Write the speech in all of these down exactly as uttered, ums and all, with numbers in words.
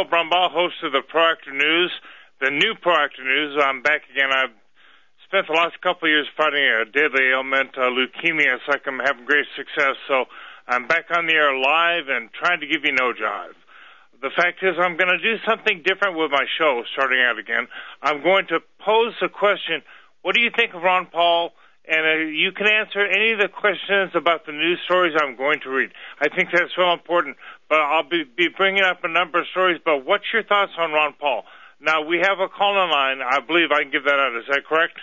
Bill Brumbaugh, host of the Proactive News, the new Proactive News. I'm back again. I've spent the last couple of years fighting a deadly ailment, uh, leukemia. It's like I'm having great success. So I'm back on the air live and trying to give you no jive. The fact is I'm going to do something different with my show starting out again. I'm going to pose the question, what do you think of Ron Paul? And uh, you can answer any of the questions about the news stories I'm going to read. I think that's real important. But I'll be, be bringing up a number of stories. But what's your thoughts on Ron Paul? Now, we have a call-in line. I believe I can give that out. Is that correct?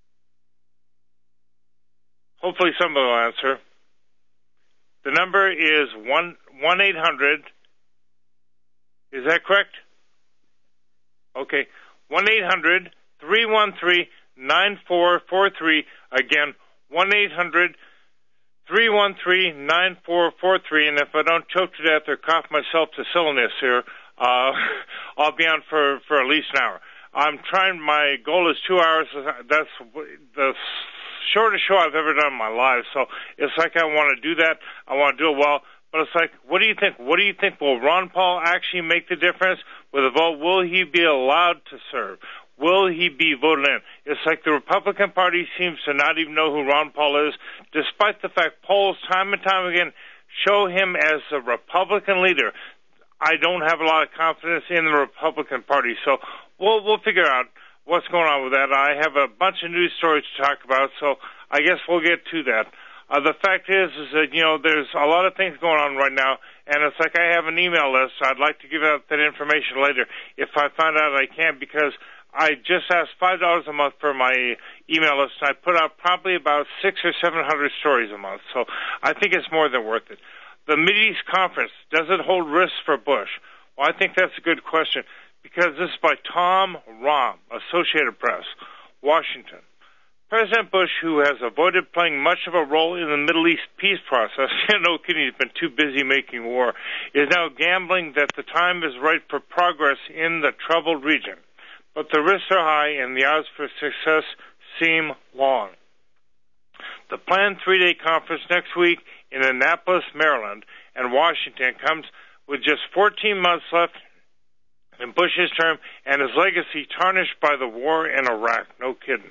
Hopefully somebody will answer. The number is one eight hundred. Is that correct? Okay. one eight hundred three one three nine four four three. Again, one eight hundred three one three nine four four three. And if I don't choke to death or cough myself to silliness here, uh, I'll be on for, for at least an hour. I'm trying, my goal is two hours. That's the shortest show I've ever done in my life. So it's like I want to do that. I want to do it well. But it's like, what do you think? What do you think? Will Ron Paul actually make the difference with a vote? Will he be allowed to serve? Will he be voted in? It's like the Republican Party seems to not even know who Ron Paul is, despite the fact polls time and time again show him as a Republican leader. I don't have a lot of confidence in the Republican Party. So we'll, we'll figure out what's going on with that. I have a bunch of news stories to talk about, so I guess we'll get to that. Uh, the fact is, is that, you know, there's a lot of things going on right now, and it's like I have an email list. I'd like to give out that information later if I find out I can, because I just asked five dollars a month for my email list, and I put out probably about six or seven hundred stories a month, so I think it's more than worth it. The Mideast Conference, does it hold risks for Bush? Well, I think that's a good question, because this is by Tom Rahm, Associated Press, Washington. President Bush, who has avoided playing much of a role in the Middle East peace process, no kidding, he's been too busy making war, is now gambling that the time is right for progress in the troubled region. But the risks are high and the odds for success seem long. The planned three-day conference next week in Annapolis, Maryland, and Washington comes with just fourteen months left in Bush's term and his legacy tarnished by the war in Iraq. No kidding.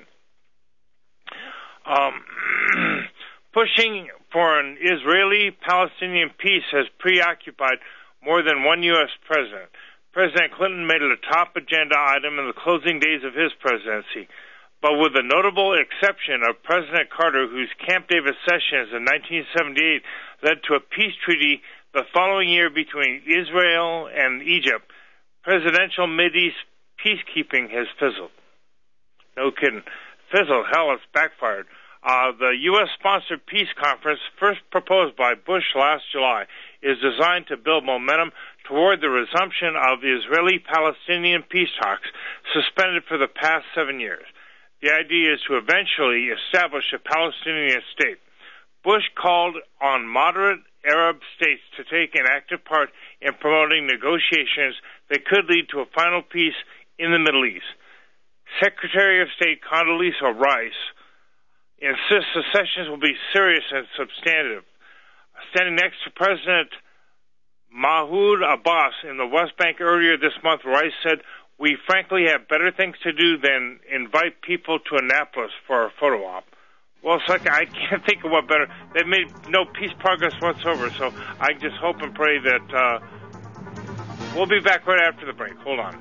Um, pushing for an Israeli-Palestinian peace has preoccupied more than one U S president. President Clinton made it a top agenda item in the closing days of his presidency. But with the notable exception of President Carter, whose Camp David sessions in nineteen seventy-eight led to a peace treaty the following year between Israel and Egypt, presidential Mideast peacekeeping has fizzled. No kidding. Fizzled. Hell, it's backfired. Uh, the U S-sponsored peace conference, first proposed by Bush last July, is designed to build momentum toward the resumption of Israeli-Palestinian peace talks suspended for the past seven years. The idea is to eventually establish a Palestinian state. Bush called on moderate Arab states to take an active part in promoting negotiations that could lead to a final peace in the Middle East. Secretary of State Condoleezza Rice insists the sessions will be serious and substantive. Standing next to President Mahmoud Abbas in the West Bank earlier this month, Rice said, "We frankly have better things to do than invite people to Annapolis for a photo op." Well, it's like I can't think of what better. They've made no peace progress whatsoever, so I just hope and pray that uh, we'll be back right after the break. Hold on.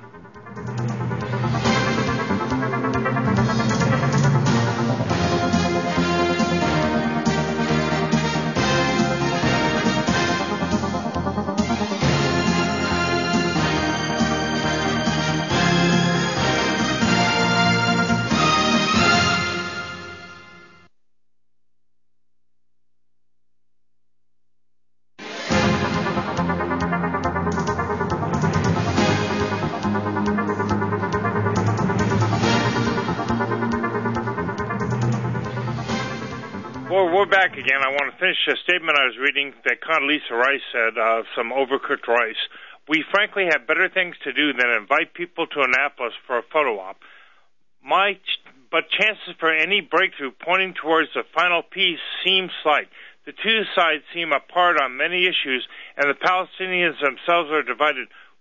We're back again. I want to finish a statement I was reading that Condoleezza Rice said, uh, some overcooked rice. "We frankly have better things to do than invite people to Annapolis for a photo op. My ch- but chances for any breakthrough pointing towards the final peace seem slight. The two sides seem apart on many issues, and the Palestinians themselves are divided.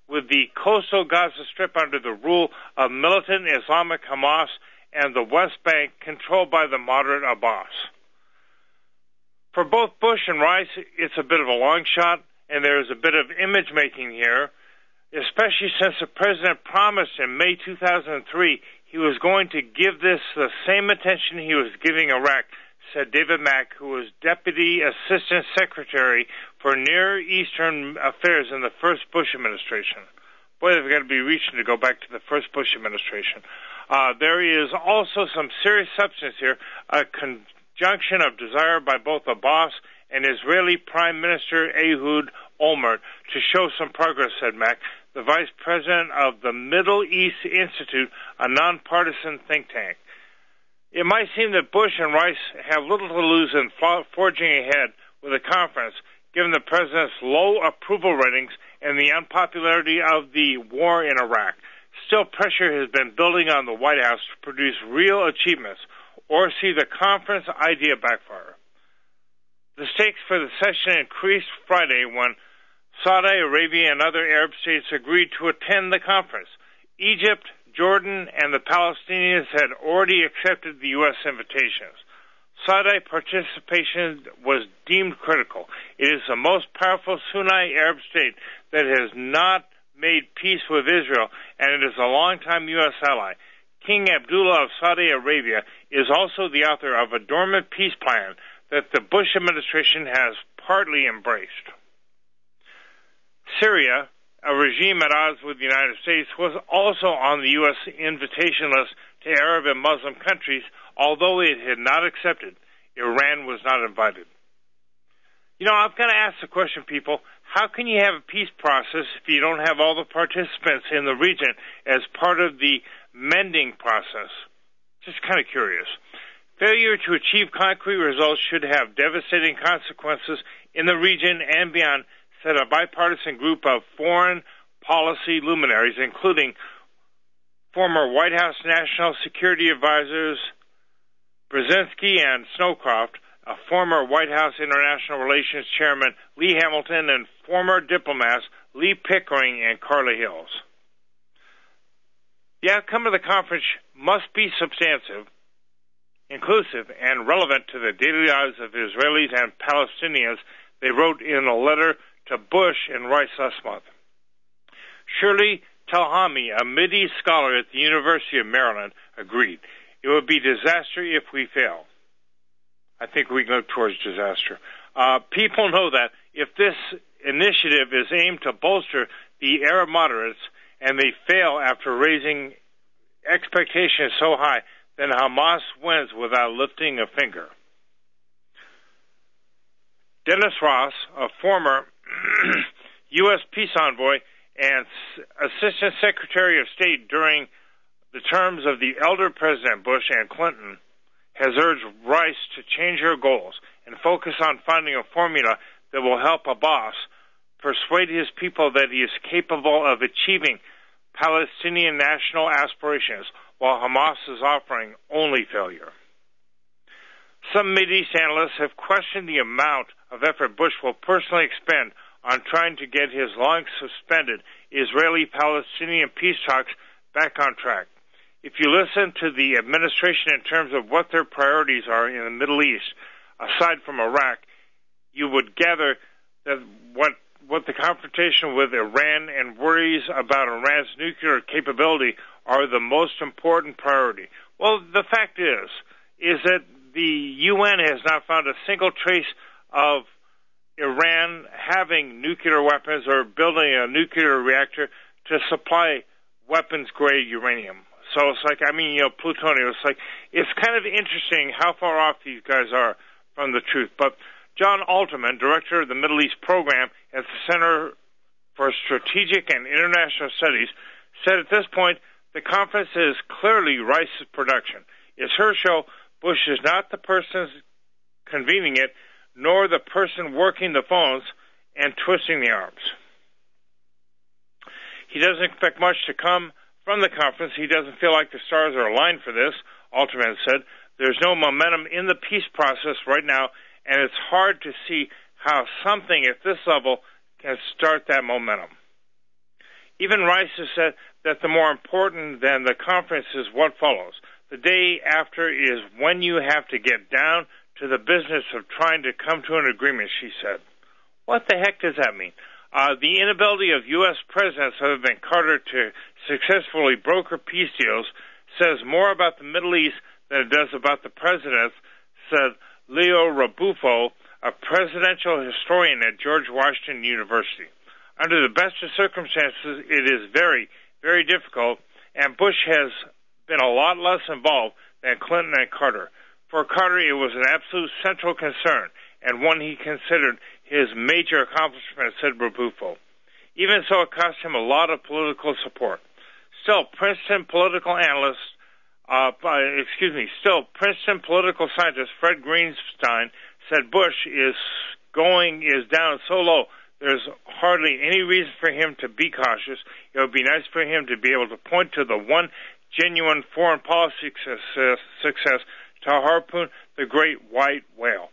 with the coastal Gaza Strip under the rule of militant Islamic Hamas and the West Bank controlled by the moderate Abbas. For both Bush and Rice, it's a bit of a long shot, and there is a bit of image making here, especially since the president promised in May two thousand three he was going to give this the same attention he was giving Iraq, said David Mack, who was Deputy Assistant Secretary for Near Eastern Affairs in the first Bush administration. Boy, they've got to be reaching to go back to the first Bush administration. Uh, there is also some serious substance here, a conjunction of desire by both Abbas and Israeli Prime Minister Ehud Olmert to show some progress, said Mack, the vice president of the Middle East Institute, a nonpartisan think tank. It might seem that Bush and Rice have little to lose in forging ahead with the conference, given the president's low approval ratings and the unpopularity of the war in Iraq. Still, pressure has been building on the White House to produce real achievements or see the conference idea backfire. The stakes for the session increased Friday when Saudi Arabia and other Arab states agreed to attend the conference. Egypt, Jordan, and the Palestinians had already accepted the U S invitations. Saudi participation was deemed critical. It is the most powerful Sunni Arab state that has not made peace with Israel, and it is a longtime U S ally. King Abdullah of Saudi Arabia is also the author of a dormant peace plan that the Bush administration has partly embraced. Syria, a regime at odds with the United States, was also on the U S invitation list to Arab and Muslim countries, although it had not accepted. Iran was not invited. You know, I've got to ask the question, people, how can you have a peace process if you don't have all the participants in the region as part of the mending process? Just kind of curious. Failure to achieve concrete results should have devastating consequences in the region and beyond, said a bipartisan group of foreign policy luminaries, including former White House National Security Advisors Brzezinski and Snowcroft, a former White House International Relations Chairman Lee Hamilton, and former diplomats Lee Pickering and Carla Hills. The outcome of the conference must be substantive, inclusive, and relevant to the daily lives of Israelis and Palestinians, they wrote in a letter to Bush and Rice last month. Shirley Telhami, a Mideast scholar at the University of Maryland, agreed. It would be disaster if we fail. I think we go towards disaster. Uh, people know that if this initiative is aimed to bolster the Arab moderates and they fail after raising expectations so high, then Hamas wins without lifting a finger. Dennis Ross, a former U S peace envoy and Assistant Secretary of State during the terms of the elder President Bush and Clinton, has urged Rice to change her goals and focus on finding a formula that will help Abbas persuade his people that he is capable of achieving Palestinian national aspirations, while Hamas is offering only failure. Some Mideast analysts have questioned the amount of effort Bush will personally expend on trying to get his long-suspended Israeli-Palestinian peace talks back on track. If you listen to the administration in terms of what their priorities are in the Middle East, aside from Iraq, you would gather that what what the confrontation with Iran and worries about Iran's nuclear capability are the most important priority. Well, the fact is, is that the U N has not found a single trace of Iran having nuclear weapons or building a nuclear reactor to supply weapons-grade uranium. So it's like, I mean, you know, plutonium. It's like, it's kind of interesting how far off these guys are from the truth. But John Alterman, director of the Middle East program at the Center for Strategic and International Studies, said at this point, the conference is clearly Rice's production. It's her show. Bush is not the person convening it, nor the person working the phones and twisting the arms. He doesn't expect much to come from the conference. He doesn't feel like the stars are aligned for this, Alterman said. There's no momentum in the peace process right now, and it's hard to see how something at this level can start that momentum. Even Rice has said that the more important than the conference is what follows. The day after is when you have to get down to the business of trying to come to an agreement, she said. What the heck does that mean? Uh, the inability of U S presidents other than Carter to successfully broker peace deals says more about the Middle East than it does about the presidents, said Leo Rabufo, a presidential historian at George Washington University. Under the best of circumstances, it is very, very difficult, and Bush has been a lot less involved than Clinton and Carter. For Carter, it was an absolute central concern, and one he considered his major accomplishment, said Rabufo. Even so, it cost him a lot of political support. Still, Princeton political analyst, uh, excuse me, still, Princeton political scientist Fred Greenstein said Bush is going, is down so low, there's hardly any reason for him to be cautious. It would be nice for him to be able to point to the one genuine foreign policy success, success to harpoon the great white whale.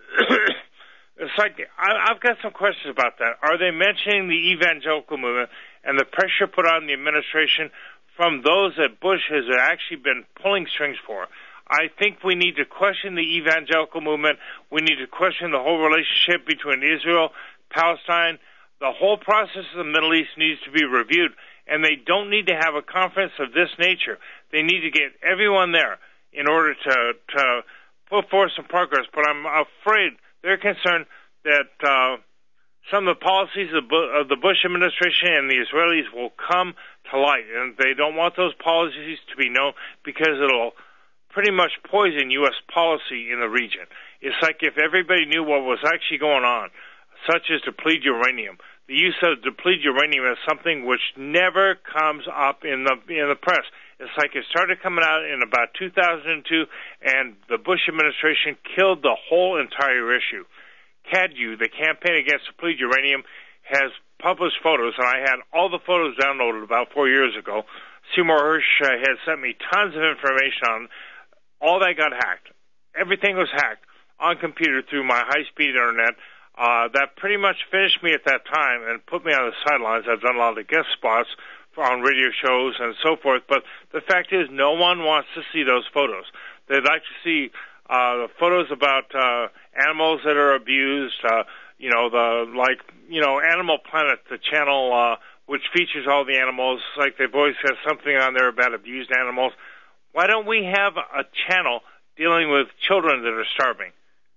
It's like, I, I've got some questions about that. Are they mentioning the evangelical movement and the pressure put on the administration from those that Bush has actually been pulling strings for? I think we need to question the evangelical movement. We need to question the whole relationship between Israel, Palestine. The whole process of the Middle East needs to be reviewed, and they don't need to have a conference of this nature. They need to get everyone there in order to, to put forth some progress. But I'm afraid they're concerned that uh, some of the policies of, of the Bush administration and the Israelis will come to light, and they don't want those policies to be known because it'll pretty much poison U S policy in the region. It's like if everybody knew what was actually going on, such as depleted uranium. The use of depleted uranium is something which never comes up in the in the press. It's like it started coming out in about two thousand two, and the Bush administration killed the whole entire issue. C A D U, the Campaign Against Depleted Uranium, has published photos, and I had all the photos downloaded about four years ago. Seymour Hersh uh, had sent me tons of information on all that got hacked. Everything was hacked on computer through my high-speed internet. Uh, that pretty much finished me at that time and put me on the sidelines. I've done a lot of guest spots on radio shows and so forth, but the fact is no one wants to see those photos. They'd like to see uh, the photos about uh, animals that are abused, uh, you know, the like, you know, Animal Planet, the channel uh, which features all the animals, like they've always got something on there about abused animals. Why don't we have a channel dealing with children that are starving?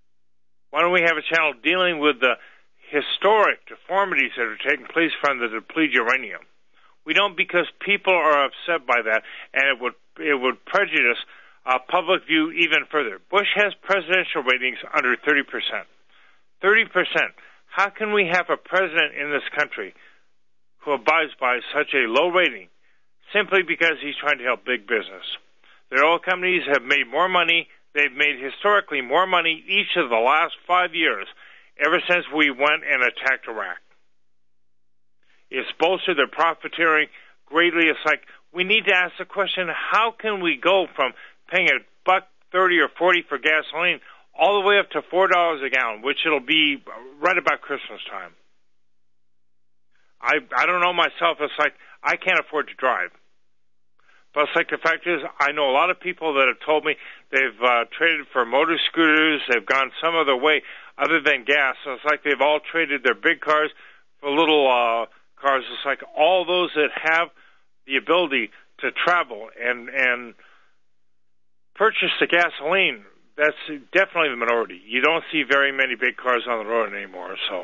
Why don't we have a channel dealing with the historic deformities that are taking place from the depleted uranium? We don't, because people are upset by that, and it would it would prejudice uh, public view even further. Bush has presidential ratings under thirty percent. thirty percent. How can we have a president in this country who abides by such a low rating simply because he's trying to help big business? Their oil companies have made more money. They've made historically more money each of the last five years, ever since we went and attacked Iraq. It's bolstered their profiteering greatly. It's like we need to ask the question, how can we go from paying a buck thirty or forty for gasoline all the way up to four dollars a gallon, which it'll be right about Christmas time? I I don't know myself. It's like I can't afford to drive. But it's like the fact is, I know a lot of people that have told me they've uh, traded for motor scooters, they've gone some other way other than gas. So it's like they've all traded their big cars for little uh, cars. It's like all those that have the ability to travel and and purchase the gasoline, that's definitely the minority. You don't see very many big cars on the road anymore. So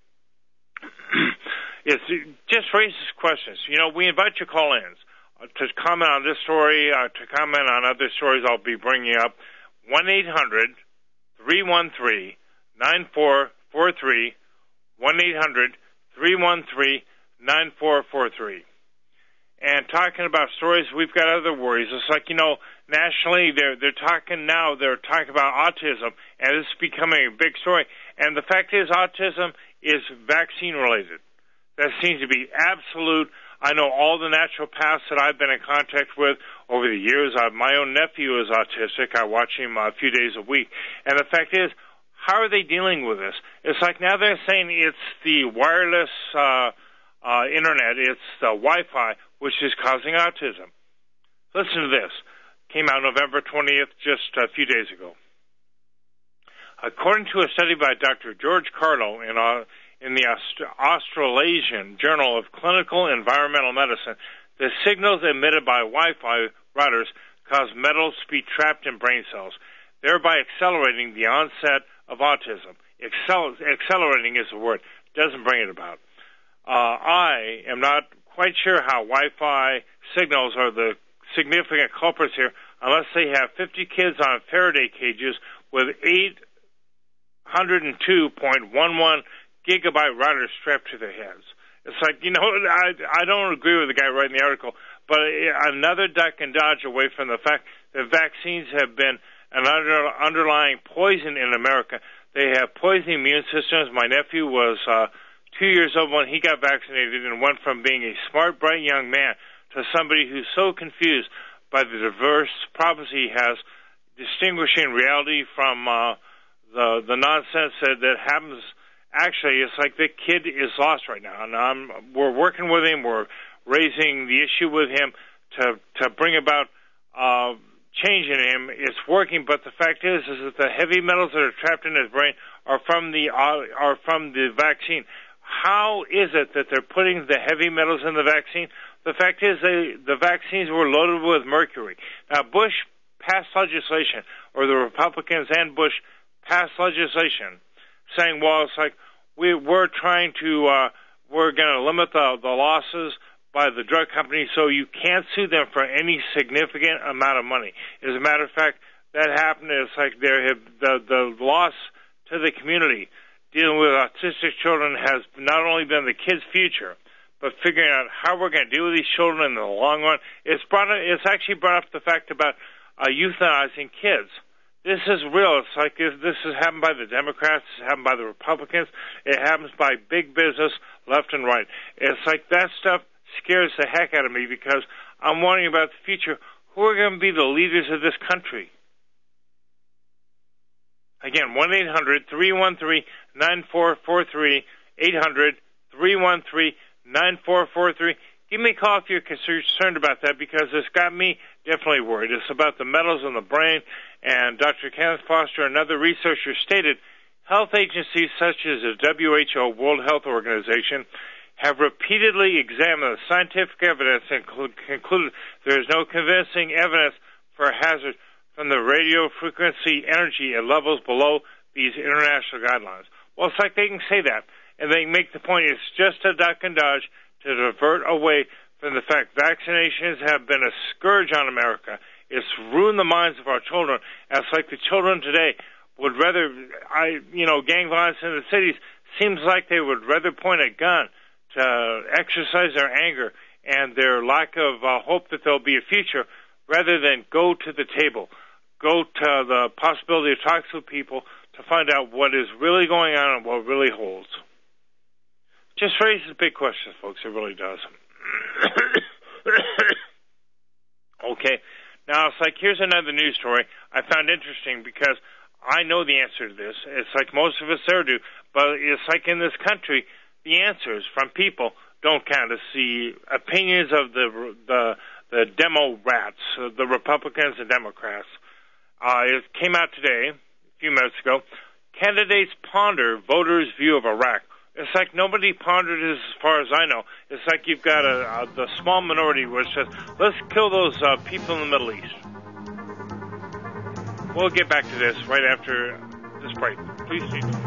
it's, it just raises questions. You know, we invite your call-ins to comment on this story, uh, to comment on other stories I'll be bringing up. one eight hundred three one three nine four four three, one eight hundred three one three nine four four three. And talking about stories, we've got other worries. It's like, you know, nationally, they're they're talking now, they're talking about autism, and this is becoming a big story. And the fact is, autism is vaccine-related. That seems to be absolute. I know all the naturopaths that I've been in contact with over the years. Uh, my own nephew is autistic. I watch him uh, a few days a week. And the fact is, how are they dealing with this? It's like now they're saying it's the wireless uh, uh, internet. It's the Wi-Fi, which is causing autism. Listen to this. Came out November twentieth, just a few days ago. According to a study by Doctor George Carlo in, uh, in the Aust- Australasian Journal of Clinical Environmental Medicine, the signals emitted by Wi-Fi routers cause metals to be trapped in brain cells, thereby accelerating the onset of autism. Accel- accelerating is the word. Doesn't bring it about. Uh, I am not quite sure how Wi-Fi signals are the significant culprits here, unless they have fifty kids on Faraday cages with eight hundred two point one one gigabyte routers strapped to their heads. It's like, you know, I, I don't agree with the guy writing the article, but another duck and dodge away from the fact that vaccines have been an under, underlying poison in America. They have poisoned immune systems. My nephew was uh, two years old when he got vaccinated and went from being a smart, bright young man to somebody who's so confused by the diverse problems he has, distinguishing reality from uh, the the nonsense that, that happens. Actually, it's like the kid is lost right now, and um, we're working with him. We're raising the issue with him to to bring about uh, change in him. It's working, but the fact is, is that the heavy metals that are trapped in his brain are from the uh, are from the vaccine. How is it that they're putting the heavy metals in the vaccine? The fact is, they, the vaccines were loaded with mercury. Now, Bush passed legislation, or the Republicans and Bush passed legislation, saying, well, it's like we, we're trying to, uh, we're going to limit the, the losses by the drug companies so you can't sue them for any significant amount of money. As a matter of fact, that happened. It's like there have, the, the loss to the community dealing with autistic children has not only been the kids' future, but figuring out how we're going to deal with these children in the long run. It's brought. It's actually brought up the fact about uh, euthanizing kids. This is real. It's like this has happened by the Democrats. It's happened by the Republicans. It happens by big business, left and right. It's like that stuff scares the heck out of me because I'm wondering about the future. Who are going to be the leaders of this country? Again, one eight hundred three one three nine four four three, eight hundred three one three nine four four three. Give me a call if you're concerned about that because it's got me definitely worried. It's about the metals in the brain, and Doctor Kenneth Foster and other researchers stated health agencies such as the W H O, World Health Organization, have repeatedly examined the scientific evidence and concluded there is no convincing evidence for a hazard from the radio frequency energy at levels below these international guidelines. Well, it's like they can say that, and they can make the point it's just a duck and dodge to divert away from the fact vaccinations have been a scourge on America. It's ruined the minds of our children. And it's like the children today would rather, I, you know, gang violence in the cities seems like they would rather point a gun to exercise their anger and their lack of uh, hope that there'll be a future rather than go to the table, go to the possibility of talking to people to find out what is really going on and what really holds. Just raises big questions, folks. It really does. Okay. Now, it's like, here's another news story I found interesting because I know the answer to this. It's like most of us there do, but it's like in this country, the answers from people don't count. It's the opinions of the the the demo rats, uh, the Republicans and Democrats. Uh, it came out today, a few minutes ago. Candidates ponder voters' view of Iraq. It's like nobody pondered it as far as I know. It's like you've got a, a the small minority which says, let's kill those uh, people in the Middle East. We'll get back to this right after this break. Please stay tuned.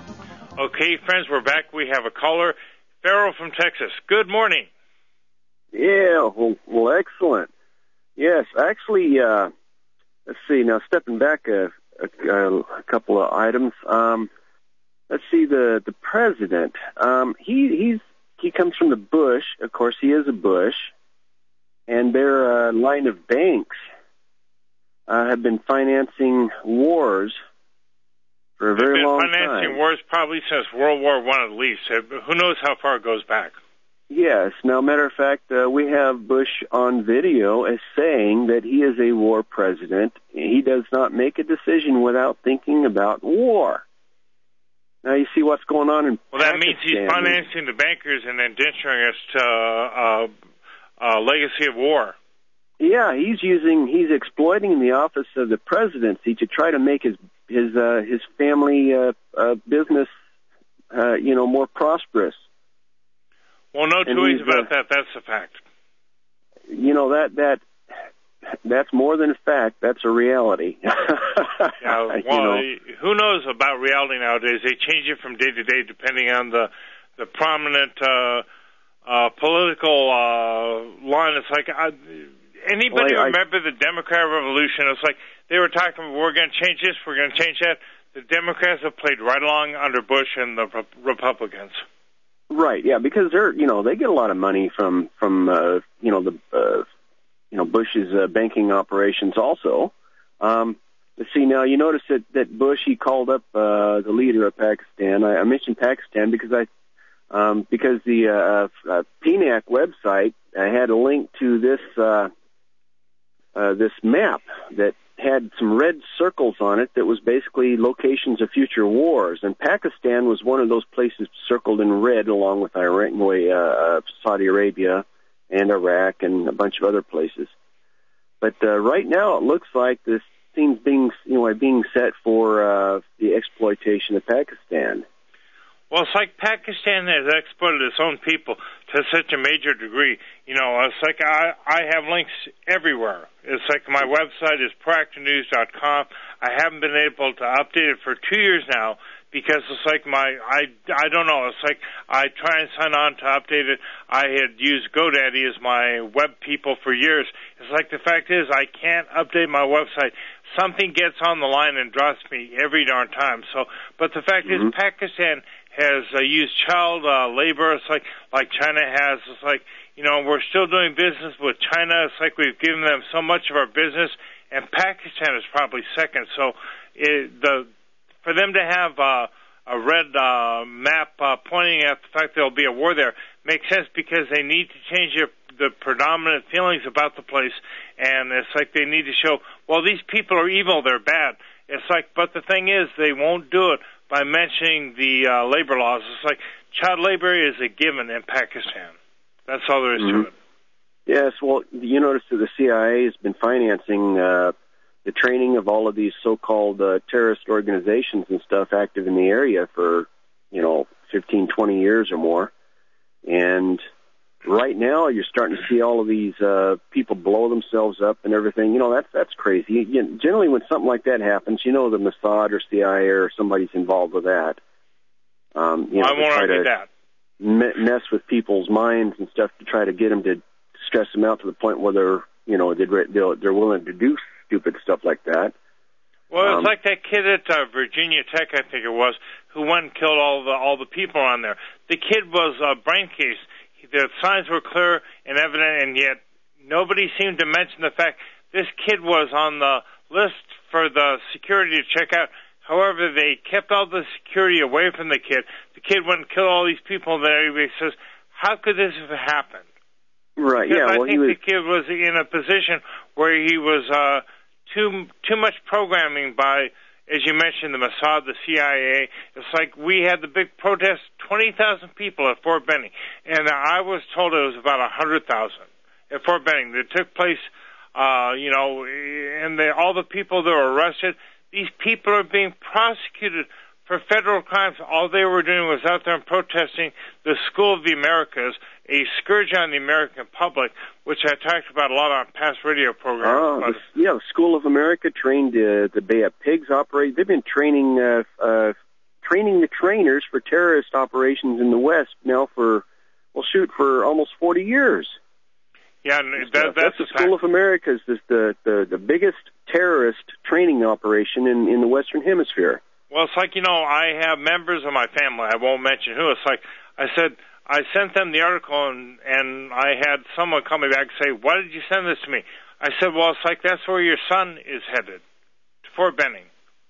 Okay, friends, we're back. We have a caller, Farrell from Texas. Good morning. Yeah, well, well excellent. Yes, actually, uh, let's see, now stepping back a, a, a couple of items. Um, let's see, the, the president, um, he, he's, he comes from the Bush. Of course, he is a Bush. And their uh, line of banks uh, have been financing wars for a very long time. They've been financing wars probably since World War One at least. Who knows how far it goes back? Yes. Now, matter of fact, uh, we have Bush on video as saying that he is a war president. He does not make a decision without thinking about war. Now, you see what's going on in Well, that Pakistan. means he's financing the bankers and indenturing us to uh, uh, legacy of war. Yeah, he's using, he's exploiting the office of the presidency to try to make his his uh, his family uh, uh, business, uh, you know, more prosperous. Well, no two ways about uh, that. That's a fact. You know, that that that's more than a fact. That's a reality. Yeah, well, you know? Who knows about reality nowadays? They change it from day to day depending on the the prominent uh, uh, political uh, line. It's like uh, anybody well, I, remember the Democrat Revolution? It's like they were talking, we're going to change this, we're going to change that. The Democrats have played right along under Bush and the Republicans. Right, yeah, because they're, you know, they get a lot of money from, from uh, you know, the, uh, you know, Bush's uh, banking operations also. Um, let's see, now you notice that, that Bush, he called up uh, the leader of Pakistan. I, I mentioned Pakistan because I, um, because the uh, uh, P N A C website I had a link to this, uh, uh, this map that had some red circles on it that was basically locations of future wars. And Pakistan was one of those places circled in red along with Iran, uh, Saudi Arabia and Iraq and a bunch of other places. But uh, right now it looks like this seems being, you know, being set for uh, the exploitation of Pakistan. Well, it's like Pakistan has exploited its own people to such a major degree. You know, it's like I, I have links everywhere. It's like my website is proactive news dot com. I haven't been able to update it for two years now because it's like my, I, I don't know, it's like I try and sign on to update it. I had used GoDaddy as my web people for years. It's like the fact is I can't update my website. Something gets on the line and drops me every darn time. So, but the fact mm-hmm. is Pakistan has uh, used child uh, labor. It's like like China has. It's like, you know, we're still doing business with China. It's like we've given them so much of our business, and Pakistan is probably second. So it, the for them to have uh, a red uh, map uh, pointing at the fact there'll be a war there makes sense because they need to change their, the predominant feelings about the place, and it's like they need to show, well, these people are evil, they're bad. It's like, but the thing is, they won't do it by mentioning the uh, labor laws. It's like child labor is a given in Pakistan. That's all there is mm-hmm. to it. Yes, well, you notice that the C I A has been financing uh, the training of all of these so-called uh, terrorist organizations and stuff active in the area for, you know, fifteen, twenty years or more. And right now you're starting to see all of these uh, people blow themselves up and everything. You know, that's that's crazy. You know, generally when something like that happens, you know the Mossad or C I A or somebody's involved with that. Um, you know, I won't argue that. Me- mess with people's minds and stuff to try to get them to stress them out to the point where they're, you know, they're, they're willing to do stupid stuff like that. Well, it's um, like that kid at uh, Virginia Tech, I think it was, who went and killed all the all the people on there. The kid was a brain case. The signs were clear and evident, and yet nobody seemed to mention the fact this kid was on the list for the security to check out. However, they kept all the security away from the kid. The kid went and killed all these people, and then everybody says, how could this have happened? Right, because yeah. I well, think he was... the kid was in a position where he was uh, too too much programming by, as you mentioned, the Mossad, the C I A. It's like we had the big protest, twenty thousand people at Fort Benning, and I was told it was about one hundred thousand at Fort Benning. That took place, uh, you know, and they, all the people that were arrested, these people are being prosecuted for federal crimes. All they were doing was out there and protesting the School of the Americas, a scourge on the American public, which I talked about a lot on past radio programs. Oh, the, yeah, the School of America trained uh, the Bay of Pigs operate. They've been training uh, uh, training the trainers for terrorist operations in the West now for, well, shoot, for almost forty years. Yeah, that, that's, that's the School of Americas, is the, the, the biggest terrorist training operation in, in the Western Hemisphere. Well, it's like, you know, I have members of my family. I won't mention who. It's like I said, I sent them the article, and, and I had someone call me back and say, why did you send this to me? I said, well, it's like that's where your son is headed, to Fort Benning.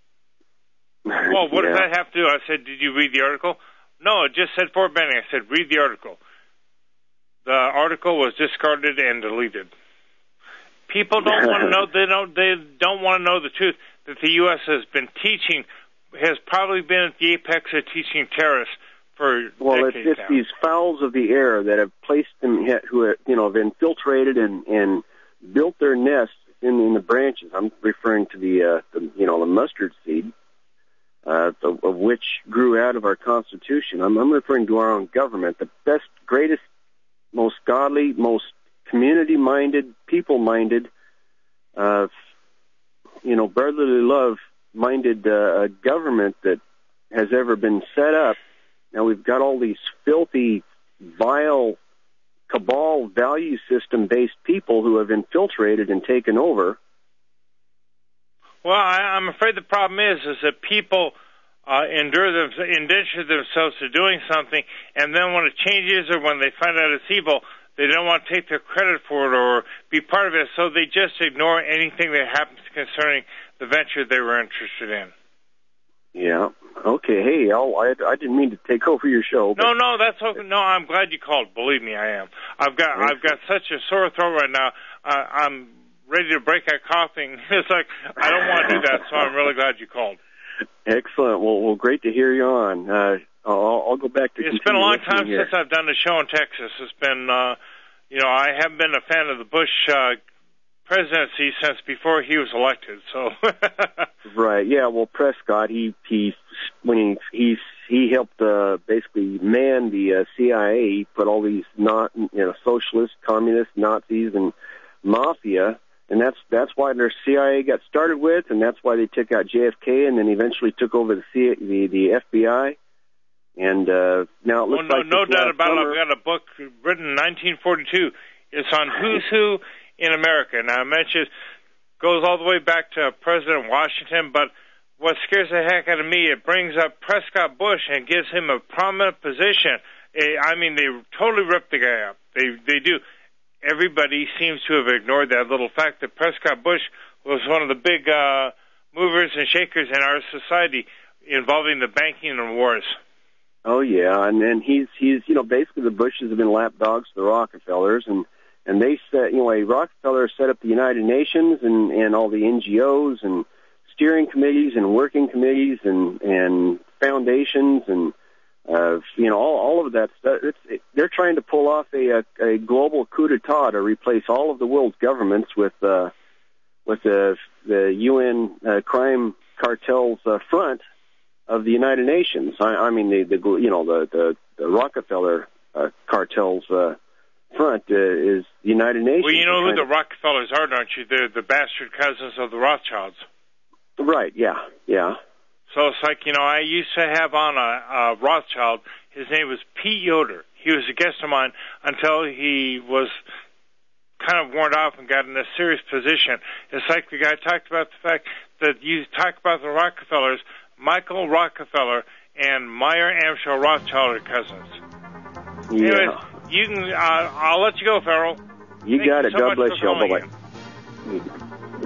Well, what yeah. does that have to do? I said, did you read the article? No, it just said Fort Benning. I said, read the article. The article was discarded and deleted. People don't want to know. They don't. They don't want to know the truth that the U S has been teaching, has probably been at the apex of teaching terrorists for well, decades it's, it's now. these fowls of the air that have placed them, who have, you know, have infiltrated and, and built their nests in, in the branches. I'm referring to the, uh, the you know, the mustard seed, uh, the, of which grew out of our Constitution. I'm, I'm referring to our own government, the best, greatest, most godly, most community-minded, people-minded, uh, you know, brotherly love-minded uh, government that has ever been set up. Now we've got all these filthy, vile, cabal, value system-based people who have infiltrated and taken over. Well, I, I'm afraid the problem is, is that people uh, endure them, indenture themselves to doing something, and then when it changes or when they find out it's evil, they don't want to take their credit for it or be part of it, so they just ignore anything that happens concerning the venture they were interested in. Yeah. Okay. Hey, I'll, I I didn't mean to take over your show. But... No, no, that's okay. No, I'm glad you called. Believe me, I am. I've got I've got such a sore throat right now. Uh, I'm ready to break out coughing. It's like I don't want to do that, so I'm really glad you called. Excellent. Well, well, great to hear you on. Uh, I'll, I'll go back to. It's been a long time here. since I've done a show in Texas. It's been, uh, you know, I haven't been a fan of the Bush uh, presidency since before he was elected. So. Right. Yeah. Well, Prescott, he he when he he he helped uh, basically man the uh, C I A. He put all these not you know socialists, communists, Nazis, and mafia. And that's that's why their C I A got started with, and that's why they took out J F K, and then eventually took over the C- the, the F B I. And uh, now it looks oh, no, like no doubt about summer... it. I've got a book written in nineteen forty-two. It's on who's who in America. Now I mentioned goes all the way back to President Washington, but what scares the heck out of me, it brings up Prescott Bush and gives him a prominent position. I mean, they totally ripped the guy up. They they do. Everybody seems to have ignored that little fact that Prescott Bush was one of the big uh, movers and shakers in our society involving the banking and wars. Oh yeah, and then he's he's you know basically the Bushes have been lapdogs to the Rockefellers, and and they set you know a Rockefeller set up the United Nations and and all the N G Os and steering committees and working committees and and foundations and. Uh, you know, all, all of that stuff. It's, it, they're trying to pull off a, a, a global coup d'etat to replace all of the world's governments with uh, with the the U N uh, crime cartels uh, front of the United Nations. I, I mean, the, the you know the the, the Rockefeller uh, cartels uh, front uh, is the United Nations. Well, you know who the Rockefellers are, don't you? They're the bastard cousins of the Rothschilds. Right. Yeah. Yeah. So it's like, you know, I used to have on a, a Rothschild. His name was Pete Yoder. He was a guest of mine until he was kind of worn off and got in a serious position. It's like the guy talked about the fact that you talk about the Rockefellers, Michael Rockefeller and Meyer Amschel Rothschild are cousins. Yeah. Anyways, you can, uh, I'll let you go, Farrell. You Thank got you it. so God bless you. Bye-bye.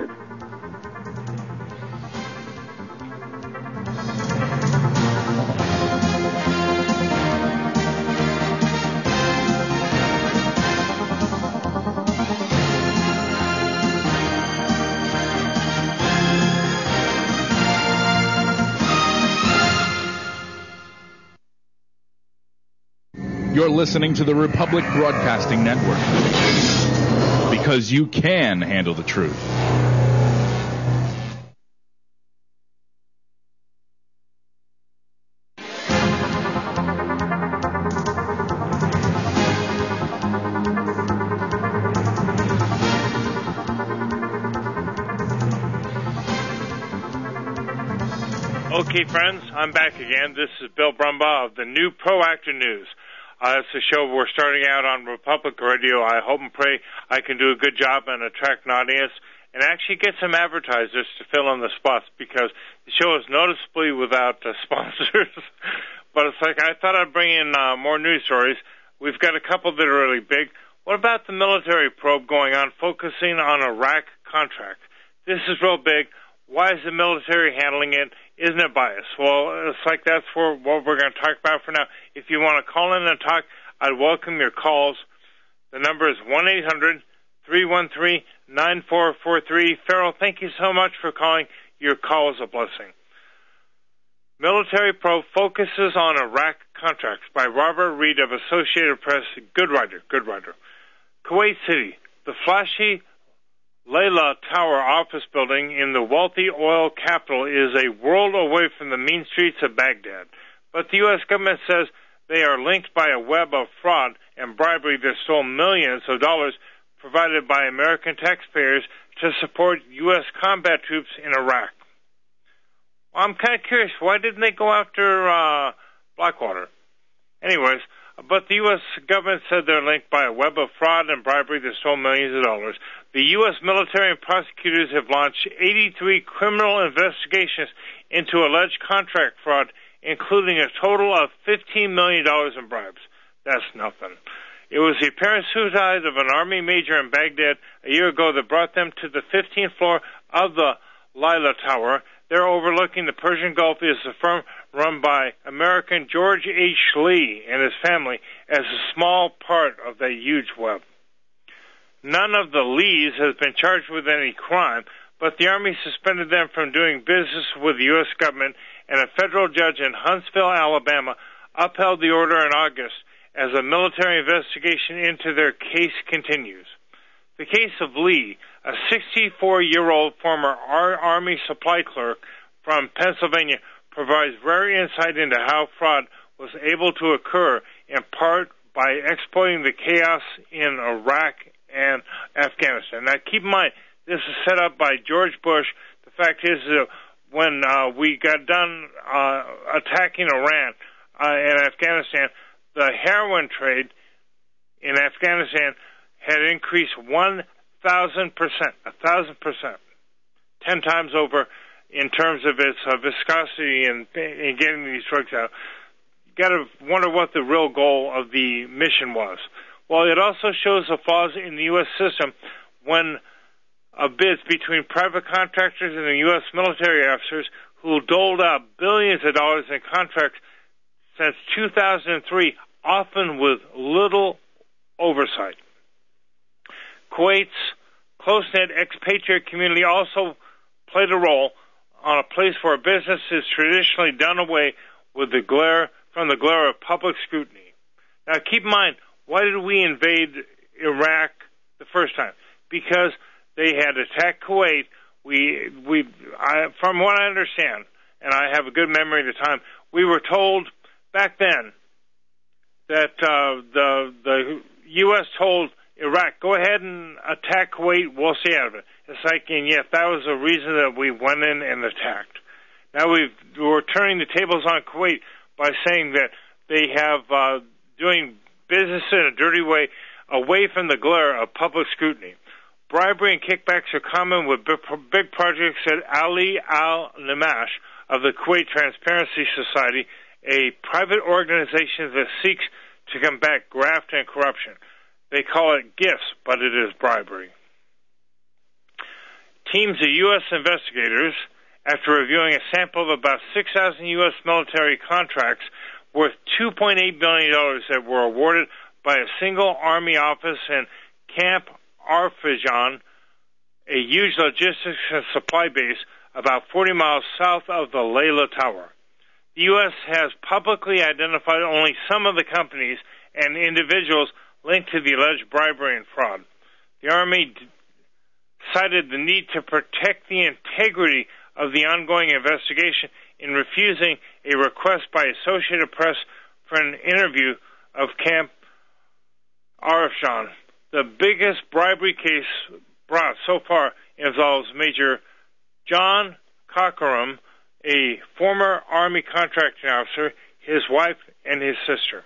You're listening to the Republic Broadcasting Network, because you can handle the truth. Okay, friends, I'm back again. This is Bill Brumbaugh of the New Proactive News. Uh, it's a show we're starting out on Republic Radio. I hope and pray I can do a good job and attract an audience and actually get some advertisers to fill in the spots, because the show is noticeably without uh, sponsors. But it's like I thought I'd bring in uh, more news stories. We've got a couple that are really big. What about the military probe going on, focusing on Iraq contract? This is real big. Why is the military handling it? Isn't it biased? Well, it's like that's for what we're going to talk about for now. If you want to call in and talk, I'd welcome your calls. The number is one eight hundred three one three nine four four three. Farrell, thank you so much for calling. Your call is a blessing. Military probe focuses on Iraq contracts by Robert Reed of Associated Press. Good writer, good writer. Kuwait City, the flashy Layla Tower office building in the wealthy oil capital, is a world away from the mean streets of Baghdad. But the U S government says they are linked by a web of fraud and bribery that stole millions of dollars provided by American taxpayers to support U S combat troops in Iraq. Well, I'm kind of curious, why didn't they go after uh, Blackwater? Anyways, but the U S government said they're linked by a web of fraud and bribery that stole millions of dollars. The U S military and prosecutors have launched eighty-three criminal investigations into alleged contract fraud, including a total of fifteen million dollars in bribes. That's nothing. It was the apparent suicide of an Army major in Baghdad a year ago that brought them to the fifteenth floor of the Layla Tower. There, overlooking the Persian Gulf, is the firm run by American George H. Lee and his family as a small part of that huge web. None of the Lees has been charged with any crime, but the Army suspended them from doing business with the U S government, and a federal judge in Huntsville, Alabama, upheld the order in August as a military investigation into their case continues. The case of Lee, a sixty-four-year-old former Army supply clerk from Pennsylvania, provides rare insight into how fraud was able to occur, in part by exploiting the chaos in Iraq and Afghanistan. Now, keep in mind, this is set up by George Bush. The fact is that when uh, we got done uh, attacking Iran uh, and Afghanistan, the heroin trade in Afghanistan had increased one thousand percent, one thousand percent, ten times over in terms of its uh, viscosity in, in getting these drugs out. You got to wonder what the real goal of the mission was. Well, it also shows the flaws in the U S system when uh, bids between private contractors and the U S military officers who doled out billions of dollars in contracts since two thousand three, often with little oversight. Kuwait's close-knit expatriate community also played a role on a place where business is traditionally done away with the glare from the glare of public scrutiny. Now, keep in mind, why did we invade Iraq the first time? Because they had attacked Kuwait. We, we, I, from what I understand, and I have a good memory of the time, we were told back then that uh, the the U S told Iraq, go ahead and attack Kuwait, we'll stay out of it. It's like, and yet that was the reason that we went in and attacked. Now we've, we're turning the tables on Kuwait by saying that they have uh, doing business in a dirty way, away from the glare of public scrutiny. Bribery and kickbacks are common with big projects, said Ali Al-Namash of the Kuwait Transparency Society, a private organization that seeks to combat graft and corruption. They call it gifts, but it is bribery. Teams of U S investigators, after reviewing a sample of about six thousand U S military contracts worth two point eight billion dollars that were awarded by a single Army office in Camp Arfajan, a huge logistics and supply base about forty miles south of the Layla Tower. The U S has publicly identified only some of the companies and individuals linked to the alleged bribery and fraud. The Army d- cited the need to protect the integrity of the ongoing investigation in refusing a request by Associated Press for an interview of Camp Arfajan. The biggest bribery case brought so far involves Major John Cockerham, a former Army contracting officer, his wife, and his sister.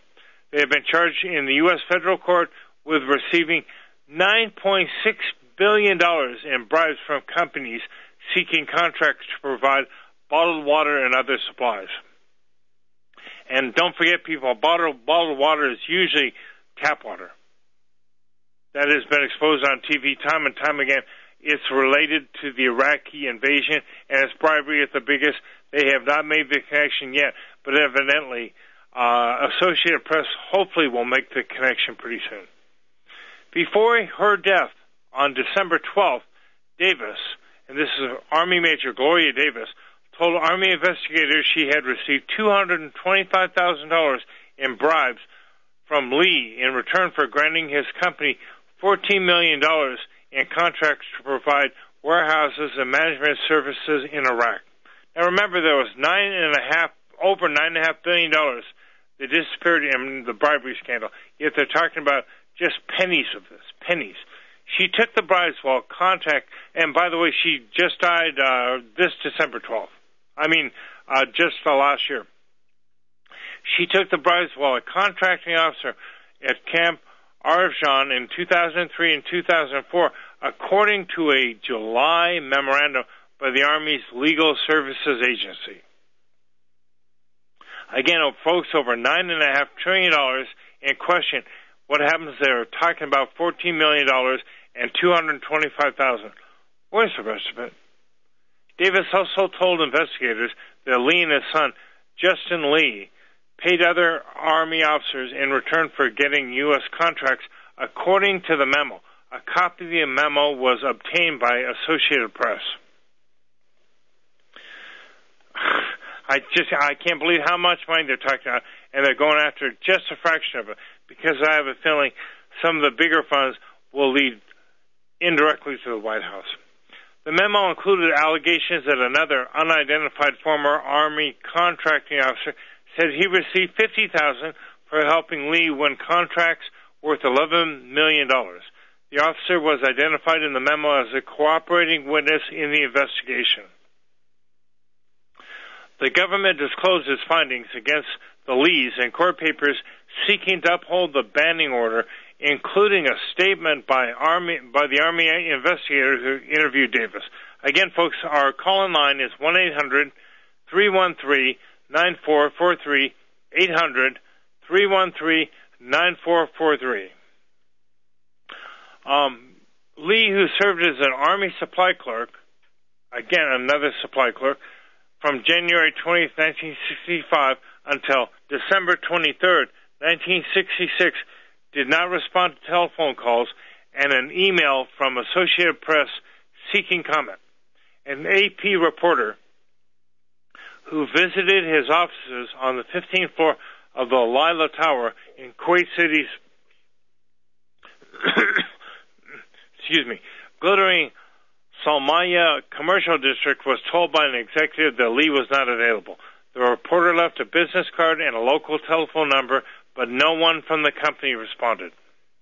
They have been charged in the U S federal court with receiving nine point six billion dollars in bribes from companies seeking contracts to provide bottled water and other supplies. And don't forget, people, bottled, bottled water is usually tap water. That has been exposed on T V time and time again. It's related to the Iraqi invasion, and it's bribery at the biggest. They have not made the connection yet, but evidently, uh, Associated Press hopefully will make the connection pretty soon. Before her death on December twelfth, Davis, and this is Army Major Gloria Davis, told Army investigators she had received two hundred twenty-five thousand dollars in bribes from Lee in return for granting his company fourteen million dollars in contracts to provide warehouses and management services in Iraq. Now remember, there was nine and a half, over nine and a half billion dollars that disappeared in the bribery scandal. Yet they're talking about just pennies of this, pennies. She took the bribes while contact, and by the way, she just died uh, this December twelfth. I mean, uh, just uh, last year. She took the bribes while a contracting officer at Camp Arvjan in two thousand three and two thousand four, according to a July memorandum by the Army's Legal Services Agency. Again, oh, folks, over nine and a half trillion dollars in question. What happens there? Talking about fourteen million dollars and two hundred twenty-five thousand dollars. Where's the rest of it? Davis also told investigators that Lee and his son, Justin Lee, paid other Army officers in return for getting U S contracts, according to the memo. A copy of the memo was obtained by Associated Press. I just, I can't believe how much money they're talking about, and they're going after just a fraction of it, because I have a feeling some of the bigger funds will lead indirectly to the White House. The memo included allegations that another unidentified former Army contracting officer said he received fifty thousand dollars for helping Lee win contracts worth eleven million dollars. The officer was identified in the memo as a cooperating witness in the investigation. The government disclosed its findings against the Lees in court papers seeking to uphold the banning order, including a statement by Army by the Army investigator who interviewed Davis. Again, folks, our call-in line is one eight hundred three one three nine four four three, eight hundred three one three nine four four three. Um, Lee, who served as an Army supply clerk, again, another supply clerk, from January twentieth, nineteen sixty-five until December twenty-third, nineteen sixty-six, did not respond to telephone calls and an email from Associated Press seeking comment. An A P reporter who visited his offices on the fifteenth floor of the Lila Tower in Kuwait City's excuse me, glittering Salmaya commercial district was told by an executive that Lee was not available. The reporter left a business card and a local telephone number, but no one from the company responded.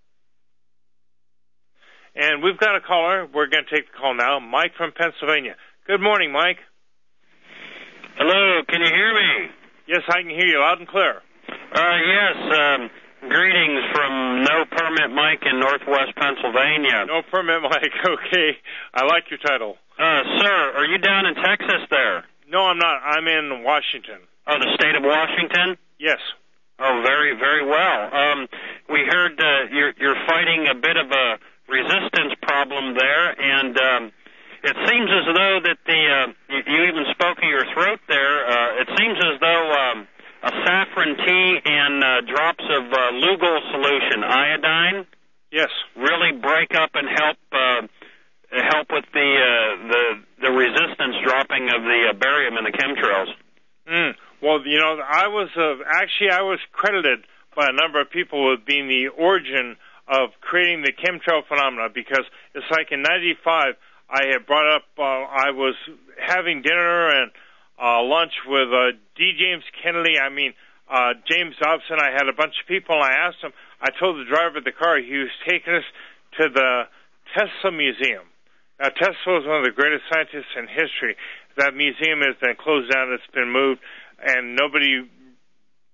And we've got a caller. We're going to take the call now. Mike from Pennsylvania. Good morning, Mike. Hello, can you hear me? Yes, I can hear you loud and clear. Uh, yes, um, greetings from No Permit Mike in Northwest Pennsylvania. No Permit Mike, okay. I like your title. Uh, sir, are you down in Texas there? No, I'm not. I'm in Washington. Oh, the state of Washington? Yes. Oh, very, very well. Um, we heard uh, you're, you're fighting a bit of a resistance problem there, and um, it seems as though that the, uh, you, you even spoke of your throat there, uh, it seems as though um, a saffron tea and uh, drops of uh, Lugol solution, iodine, yes, really break up and help uh, help with the, uh, the, the resistance dropping of the uh, barium in the chemtrails. Mm. Well, you know, I was uh, actually I was credited by a number of people with being the origin of creating the chemtrail phenomena, because it's like in ninety-five I had brought up, uh, I was having dinner and uh, lunch with uh, D. James Kennedy, I mean, uh, James Dobson. I had a bunch of people, and I asked him, I told the driver of the car, he was taking us to the Tesla Museum. Now, Tesla was one of the greatest scientists in history. That museum has been closed down, it's been moved, and nobody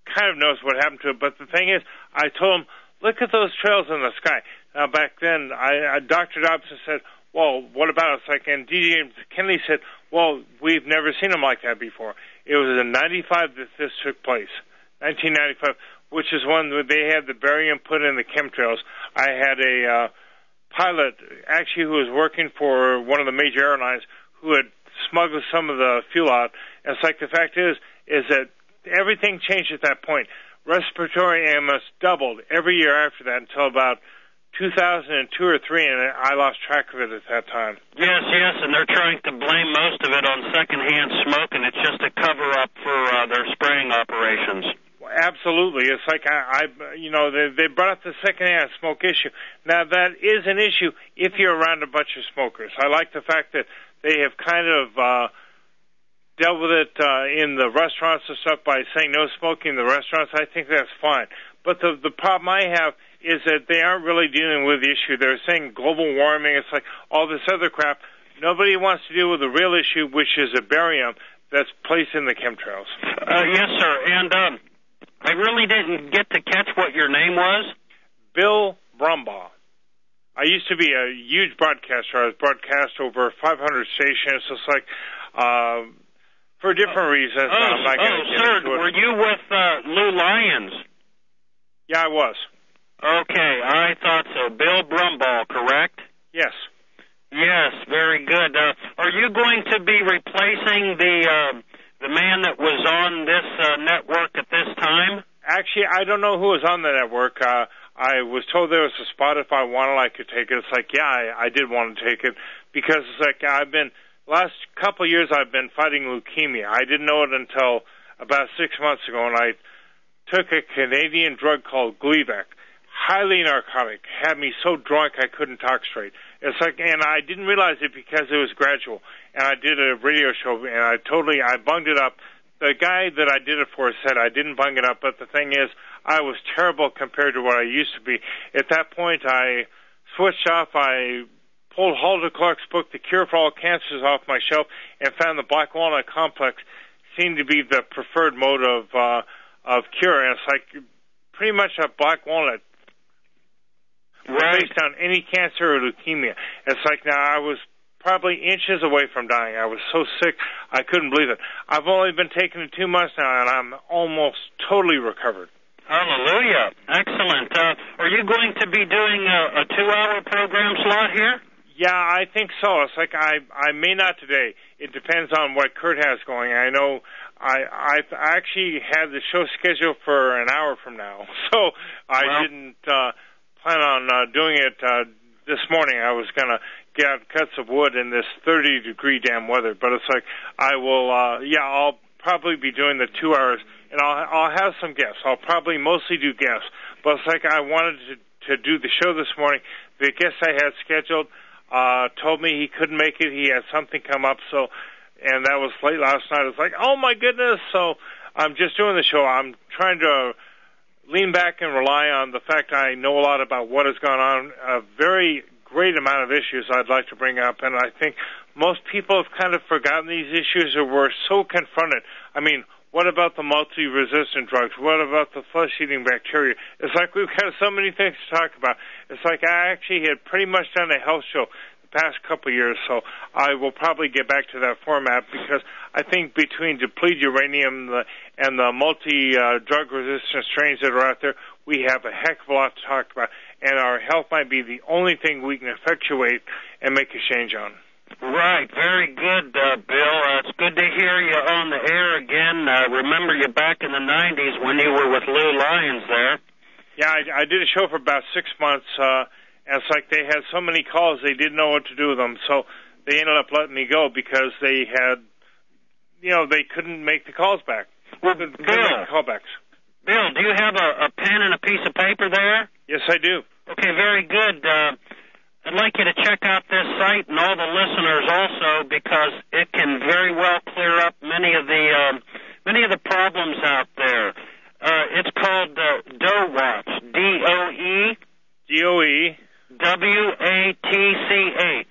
kind of knows what happened to it. But the thing is, I told him, look at those trails in the sky. Now, back then, I, I, Doctor Dobson said, well, what about it? It's like, and D J Kennedy said, well, we've never seen them like that before. It was in ninety-five that this took place, nineteen ninety-five, which is when they had the barium put in the chemtrails. I had a uh, pilot, actually, who was working for one of the major airlines, who had smuggled some of the fuel out. And it's like, the fact is, is that everything changed at that point. Respiratory A M S doubled every year after that until about two thousand two or three, and I lost track of it at that time. Yes, yes, and they're trying to blame most of it on secondhand smoke, and it's just a cover-up for uh, their spraying operations. Well, absolutely. It's like, I, I you know, they, they brought up the secondhand smoke issue. Now, that is an issue if you're around a bunch of smokers. I like the fact that they have kind of uh, dealt with it uh, in the restaurants and stuff by saying no smoking in the restaurants. I think that's fine. But the the problem I have is that they aren't really dealing with the issue. They're saying global warming. It's like all this other crap. Nobody wants to deal with the real issue, which is a barium that's placed in the chemtrails. Uh, yes, sir. And um, I really didn't get to catch what your name was. Bill Brumbaugh. I used to be a huge broadcaster. I was broadcast over five hundred stations. It's like, uh, for different reasons. Oh, I'm not oh sir, were you with uh, Lou Lyons? Yeah, I was. Okay, I thought so. Bill Brumbaugh, correct? Yes. Yes, very good. Uh, are you going to be replacing the uh, the man that was on this uh, network at this time? Actually, I don't know who was on the network. Uh, I was told there was a spot if I wanted I could take it. It's like, yeah, I, I did want to take it because it's like I've been, last couple of years I've been fighting leukemia. I didn't know it until about six months ago, and I took a Canadian drug called Gleevec. Highly narcotic, had me so drunk I couldn't talk straight. It's like, and I didn't realize it because it was gradual. And I did a radio show, and I totally, I bunged it up. The guy that I did it for said I didn't bung it up, but the thing is, I was terrible compared to what I used to be. At that point, I switched off. I pulled Halder Clark's book, The Cure for All Cancers, off my shelf, and found the Black Walnut Complex seemed to be the preferred mode of uh, of cure. And it's like pretty much a black walnut. Right. Based on any cancer or leukemia. It's like now I was probably inches away from dying. I was so sick, I couldn't believe it. I've only been taking it two months now, and I'm almost totally recovered. Hallelujah. Excellent. Uh, are you going to be doing a, a two-hour program slot here? Yeah, I think so. It's like I I may not today. It depends on what Kurt has going. I know I I've actually had the show scheduled for an hour from now, so I well, didn't uh, plan on uh, doing it uh, this morning. I was going to get out cuts of wood in this thirty degree damn weather, but it's like I will. Uh, yeah, I'll probably be doing the two hours, and I'll I'll have some guests. I'll probably mostly do guests, but it's like I wanted to to do the show this morning. The guest I had scheduled uh, told me he couldn't make it. He had something come up, so, and that was late last night. It's like, oh my goodness. So I'm just doing the show. I'm trying to lean back and rely on the fact I know a lot about what has gone on, a very great amount of issues I'd like to bring up, and I think most people have kind of forgotten these issues or were so confronted. I mean, what about the multi-resistant drugs? What about the flesh-eating bacteria? It's like we've got so many things to talk about. It's like I actually had pretty much done a health show the past couple of years, so I will probably get back to that format because I think between depleted uranium and the multi-drug resistant strains that are out there, we have a heck of a lot to talk about, and our health might be the only thing we can effectuate and make a change on. Right, very good, uh, Bill. Uh, it's good to hear you on the air again. Uh, remember you back in the nineties when you were with Lou Lyons there. Yeah, I, I did a show for about six months, uh, and it's like they had so many calls they didn't know what to do with them, so they ended up letting me go because they had, you know, they couldn't make the calls back. Well, couldn't, Bill, couldn't make the callbacks. Bill, do you have a, a pen and a piece of paper there? Yes, I do. Okay, very good. Uh, I'd like you to check out this site and all the listeners also because it can very well clear up many of the um, many of the problems out there. Uh, it's called uh, Doe Watch, D O E D O E W A T C H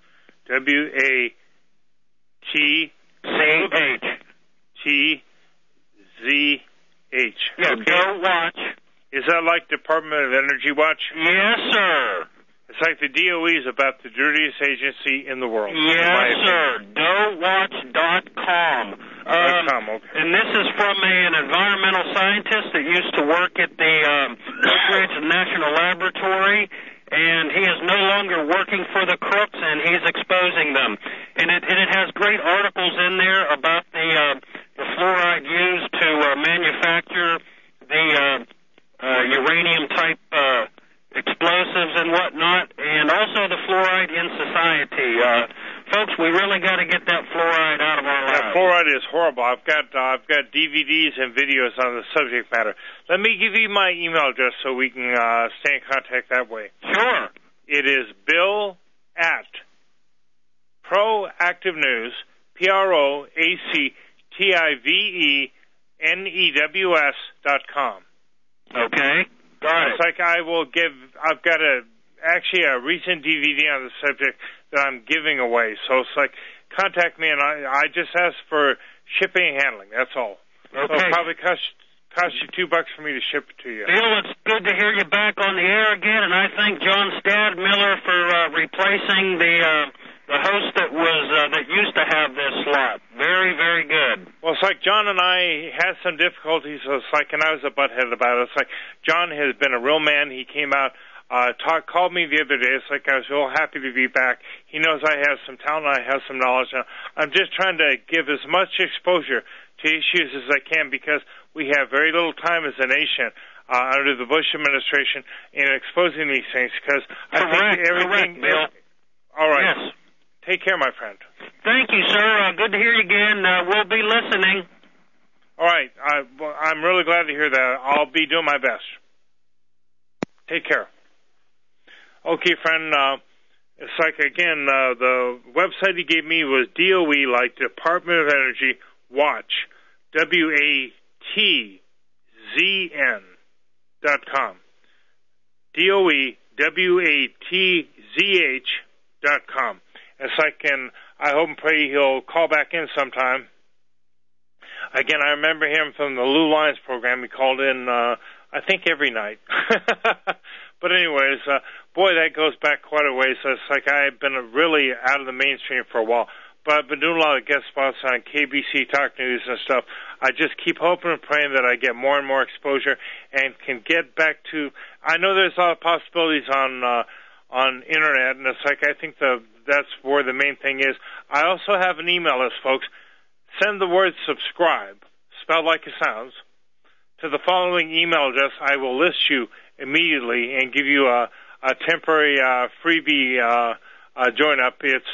W A T C H T Z H. Yeah, okay. Doe Watch. Is that like Department of Energy Watch? Yes, sir. It's like the D O E is about the dirtiest agency in the world. Yes, sir. Doe Watch dot com. Um, com, okay. And this is from a, an environmental scientist that used to work at the um, Oak Ridge National Laboratory, and he is no longer working for the crooks, and he's exposing them. And it, and it has great articles in there about the, uh, the fluoride used to uh, manufacture the uh, uh, uranium-type uh, explosives and whatnot, and also the fluoride in society. Uh, folks, we really got to get that fluoride out of our lives. Yeah, fluoride is horrible. I've got uh, I've got D V Ds and videos on the subject matter. Let me give you my email address so we can uh, stay in contact that way. Sure. It is Bill at Proactive News, P R O A C T I V E N E W S dot com. Okay. Got It's it. like I will give, I've got a, actually a recent D V D on the subject that I'm giving away. So it's like, contact me and I, I just ask for shipping and handling. That's all. Okay. So it'll probably cost, cost you two bucks for me to ship it to you. Bill, it's good to hear you back on the air again, and I thank John Stadmiller for uh, replacing the uh, the host that was uh, that used to have this slot. Very, very good. Well, it's like John and I had some difficulties. So it's like, and I was a butthead about it. It's like John has been a real man. He came out, uh, talk, called me the other day. It's like I was real happy to be back. He knows I have some talent. I have some knowledge. Now, I'm just trying to give as much exposure to issues as I can because we have very little time as a nation uh, under the Bush administration in exposing these things. Because I Correct. think everything. Correct, Bill. All right. Yes. Take care, my friend. Thank you, sir. Uh, good to hear you again. Uh, we'll be listening. All right. I, well, I'm really glad to hear that. I'll be doing my best. Take care. Okay, friend. Uh, it's like, again, uh, the website he gave me was D O E, like Department of Energy, Watch, W A T Z N dot com. D O E, W A T Z H dot com. It's like, and I hope and pray he'll call back in sometime. Again, I remember him from the Lou Lyons program. He called in, uh, I think, every night. But anyways, uh, boy, that goes back quite a ways. So it's like I've been really out of the mainstream for a while. But I've been doing a lot of guest spots on K B C Talk News and stuff. I just keep hoping and praying that I get more and more exposure and can get back to, I know there's a lot of possibilities on, uh, on internet, and it's like I think the that's where the main thing is. I also have an email list, folks. Send the word subscribe, spelled like it sounds, to the following email address. I will list you immediately and give you a, a temporary uh, freebie uh, uh, join up. It's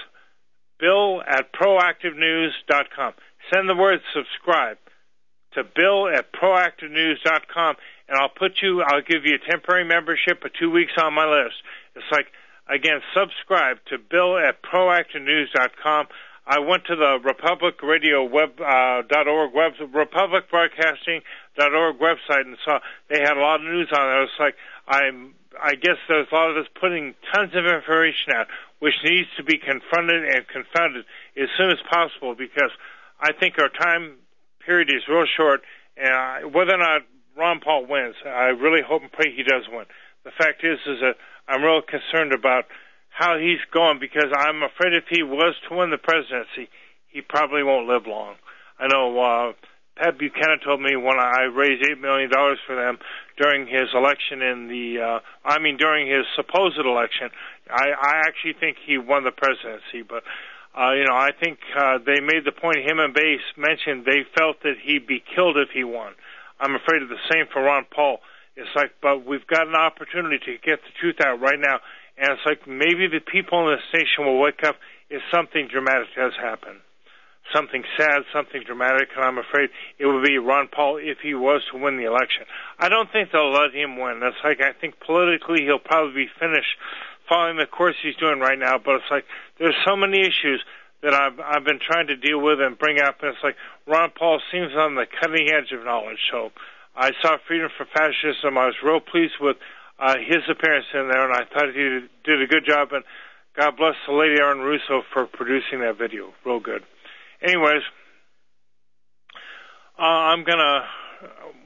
Bill at proactive news dot com. Send the word subscribe to Bill at proactive news dot com, and I'll put you. I'll give you a temporary membership of two weeks on my list. It's like, again, subscribe to Bill at proactive news dot com. I went to the Republic Radio web uh, dot org web Republic Broadcasting dot org website and saw they had a lot of news on it. It's like I'm. I guess there's a lot of us putting tons of information out, which needs to be confronted and confounded as soon as possible, because I think our time period is real short, and uh, whether or not Ron Paul wins, I really hope and pray he does win. The fact is, is that I'm real concerned about how he's going, because I'm afraid if he was to win the presidency, he probably won't live long. I know uh, Pat Buchanan told me when I raised eight million dollars for them during his election in the, uh, I mean, during his supposed election, I, I actually think he won the presidency. But, uh, you know, I think uh, they made the point, him and Bass mentioned they felt that he'd be killed if he won. I'm afraid of the same for Ron Paul. It's like, but we've got an opportunity to get the truth out right now. And it's like maybe the people in this nation will wake up if something dramatic does happen. Something sad, something dramatic, and I'm afraid it would be Ron Paul if he was to win the election. I don't think they'll let him win. That's like, I think politically he'll probably be finished following the course he's doing right now, but it's like there's so many issues that I've, I've been trying to deal with and bring up, and it's like Ron Paul seems on the cutting edge of knowledge. So I saw Freedom from Fascism. I was real pleased with uh, his appearance in there, and I thought he did, did a good job, and God bless the lady Aaron Russo for producing that video. Real good. Anyways, uh, I'm going to wanted to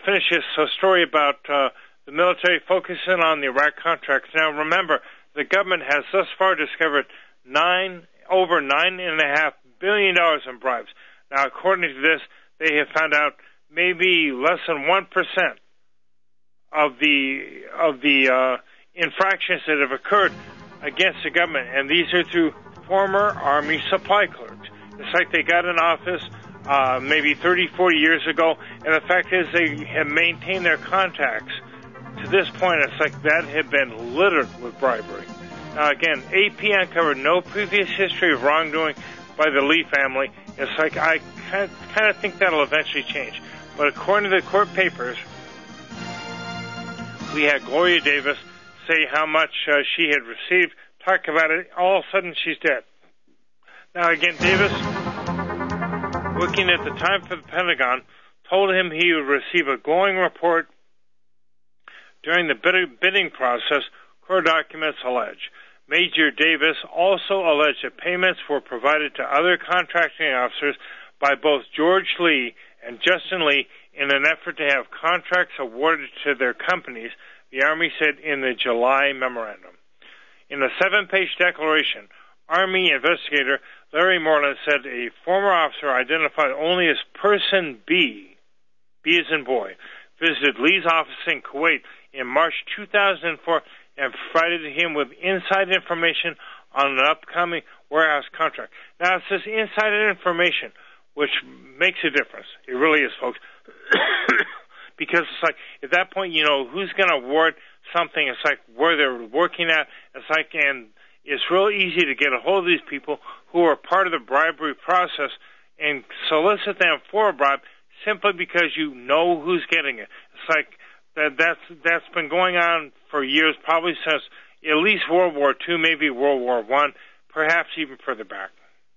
finish this uh, story about uh, the military focusing on the Iraq contracts. Now, remember, the government has thus far discovered nine over nine and a half billion dollars in bribes. Now, according to this, they have found out maybe less than one percent of the of the uh, infractions that have occurred against the government, and these are through former Army supply clerks. It's like they got in office uh, maybe thirty, forty years ago, and the fact is they have maintained their contacts. To this point, it's like that had been littered with bribery. Now, again, A P uncovered no previous history of wrongdoing by the Lee family. It's like I kind of, kind of think that'll eventually change. But according to the court papers, we had Gloria Davis say how much uh, she had received, talk about it, all of a sudden she's dead. Now, again, Davis, working at the time for the Pentagon, told him he would receive a glowing report during the bidding process, court documents allege. Major Davis also alleged that payments were provided to other contracting officers by both George Lee and Justin Lee in an effort to have contracts awarded to their companies, the Army said in the July memorandum. In a seven-page declaration, Army investigator Larry Moreland said a former officer identified only as Person B, B as in boy, visited Lee's office in Kuwait in March two thousand four and provided him with inside information on an upcoming warehouse contract. Now, it says inside information, which makes a difference. It really is, folks. Because it's like, at that point, you know, who's going to award something. It's like where they're working at. It's like, and it's real easy to get a hold of these people who are part of the bribery process and solicit them for a bribe simply because you know who's getting it. It's like, that that's that's been going on for years, probably since at least World War Two, maybe World War One, perhaps even further back.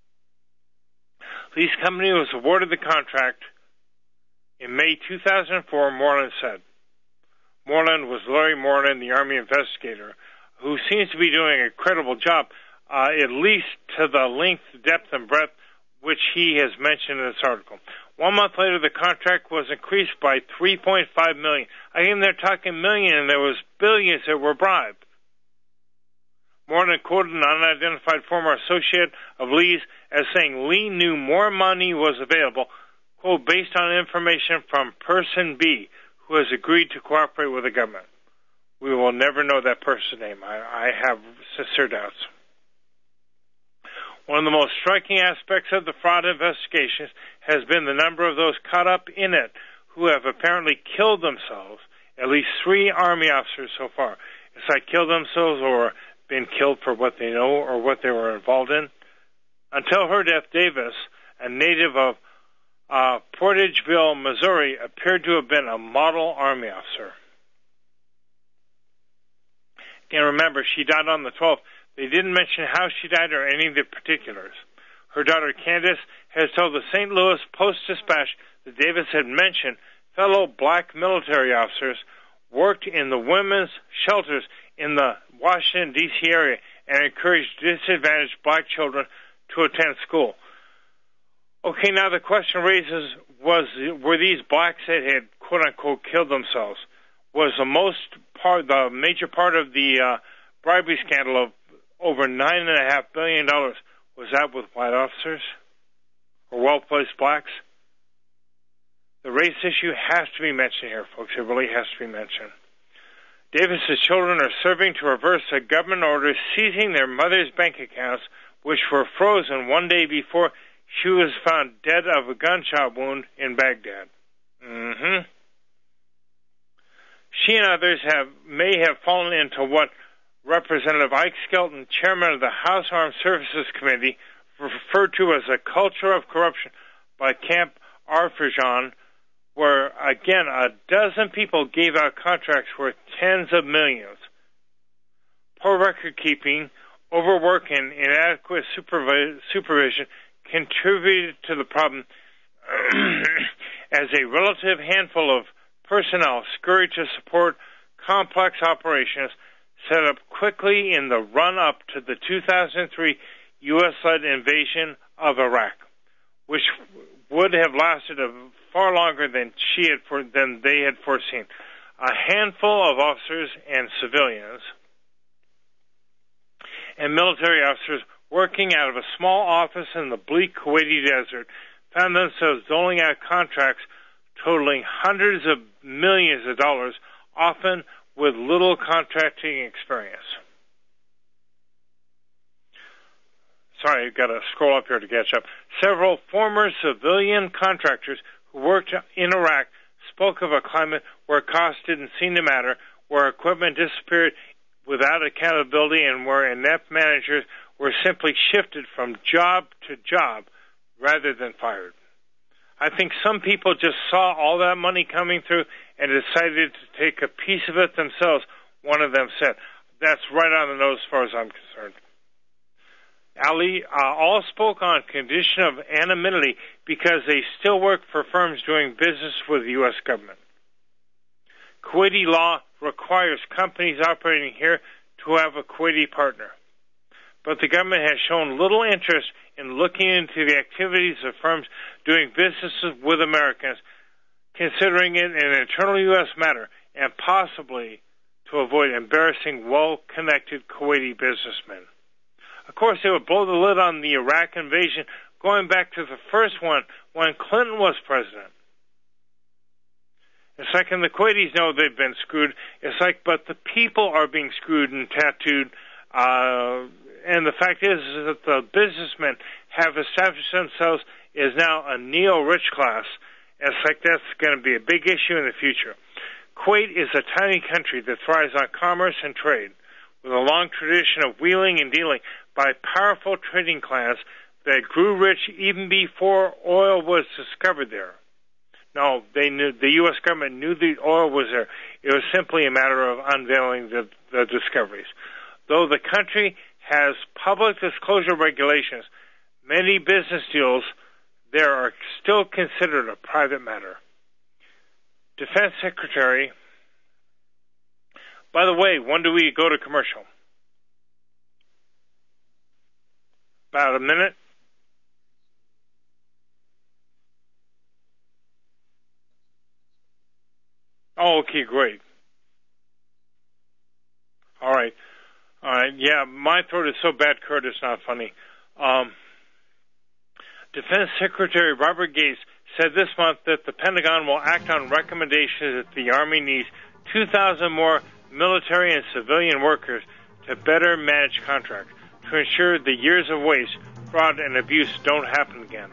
Lee's company was awarded the contract in May two thousand four, Moreland said. Moreland was Larry Moreland, the Army investigator, who seems to be doing a credible job, uh, at least to the length, depth, and breadth which he has mentioned in this article. One month later, the contract was increased by three point five million dollars. Again, they're talking million, and there was billions that were bribed. Moreland quoted an unidentified former associate of Lee's as saying Lee knew more money was available, quote, based on information from Person B, who has agreed to cooperate with the government. We will never know that person's name. I, I have sincere doubts. One of the most striking aspects of the fraud investigations has been the number of those caught up in it who have apparently killed themselves, at least three Army officers so far. It's like killed themselves or been killed for what they know or what they were involved in. Until her death, Davis, a native of uh, Portageville, Missouri, appeared to have been a model Army officer. And remember, she died on the twelfth. They didn't mention how she died or any of the particulars. Her daughter, Candace, has told the Saint Louis Post-Dispatch that Davis had mentioned fellow black military officers worked in the women's shelters in the Washington, D C area and encouraged disadvantaged black children to attend school. Okay, now the question raises, was were these blacks that had, quote-unquote, killed themselves? Was the most part, the major part of the uh, bribery scandal of over nine and a half billion dollars, was that with white officers or well-placed blacks? The race issue has to be mentioned here, folks. It really has to be mentioned. Davis's children are serving to reverse a government order seizing their mother's bank accounts, which were frozen one day before she was found dead of a gunshot wound in Baghdad. Mm-hmm. She and others have may have fallen into what Representative Ike Skelton, chairman of the House Armed Services Committee, referred to as a culture of corruption by Camp Arpajon, where, again, a dozen people gave out contracts worth tens of millions. Poor record-keeping, overwork, and inadequate supervi- supervision contributed to the problem as a relative handful of personnel scurried to support complex operations set up quickly in the run-up to the two thousand three U S-led invasion of Iraq, which would have lasted a far longer than she had for, than they had foreseen. A handful of officers and civilians and military officers working out of a small office in the bleak Kuwaiti desert found themselves doling out contracts totaling hundreds of millions of dollars, often with little contracting experience. Sorry, I've got to scroll up here to catch up. Several former civilian contractors who worked in Iraq spoke of a climate where cost didn't seem to matter, where equipment disappeared without accountability, and where inept managers were simply shifted from job to job rather than fired. I think some people just saw all that money coming through and decided to take a piece of it themselves, one of them said. That's right on the nose as far as I'm concerned. Ali uh, all spoke on condition of anonymity because they still work for firms doing business with the U S government. Kuwaiti law requires companies operating here to have a Kuwaiti partner, but the government has shown little interest in looking into the activities of firms doing business with Americans, considering it an internal U S matter and possibly to avoid embarrassing well-connected Kuwaiti businessmen. Of course, they would blow the lid on the Iraq invasion going back to the first one when Clinton was president. It's like, and the Kuwaitis know they've been screwed. It's like, but the people are being screwed and tattooed. Uh, and the fact is, is that the businessmen have established themselves as now a neo-rich class. It's like that's going to be a big issue in the future. Kuwait is a tiny country that thrives on commerce and trade, with a long tradition of wheeling and dealing by powerful trading clans that grew rich even before oil was discovered there. No, they knew, the U S government knew the oil was there. It was simply a matter of unveiling the, the discoveries. Though the country has public disclosure regulations, many business deals there are still considered a private matter. Defense Secretary, by the way, when do we go to commercial? About a minute? Oh, okay, great. All right. All right. Yeah, my throat is so bad, Kurt, it's not funny. Um, Defense Secretary Robert Gates said this month that the Pentagon will act on recommendations that the Army needs two thousand more military and civilian workers to better manage contracts, to ensure the years of waste, fraud, and abuse don't happen again.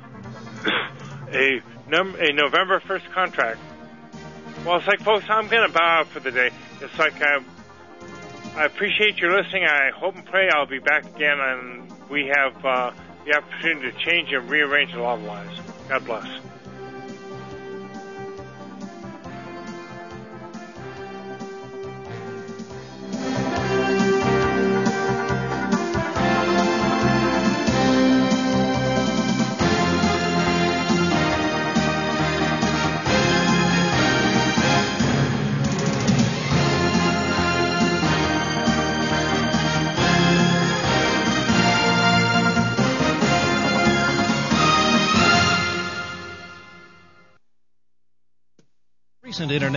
a, num- a November first contract. Well, it's like, folks, I'm going to bow out for the day. It's like I, I appreciate your listening. I hope and pray I'll be back again, and we have uh, the opportunity to change and rearrange a lot of lives. God bless. Recent internet